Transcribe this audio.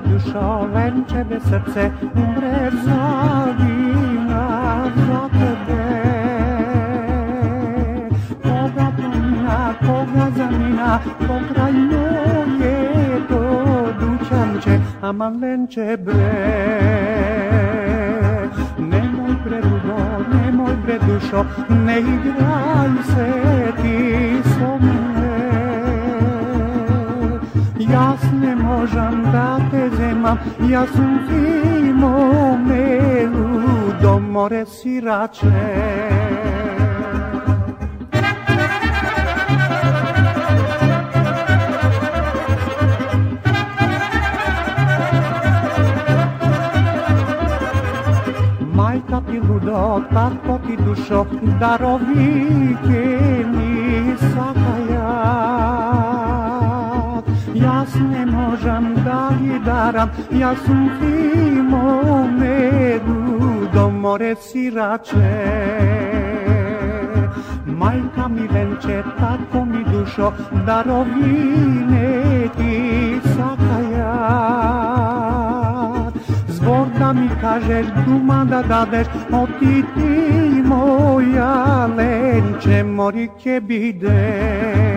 dušo, lenče bez srce, umre zavina za tebe. Koga pomina, koga zamina, pokraj moje to dućanče, a malenče bre. Nemoj bre rudo, nemoj bre dušo, ne igraj se ti so mne. Jaz ne možem da te zemam, jaz sam ti mome ludo more sirače. Majka ti ludo, tatko ti dušo, darovike mi sakajat. Jaz ne možem da ji daram, jaz sam ti mome ludo more sirače. Majka mi venče, tatko mi dušo, darovine ti sakajat. Zbor da mi kažeš, duma da dadeš, oti ti moja lenče, morike bide.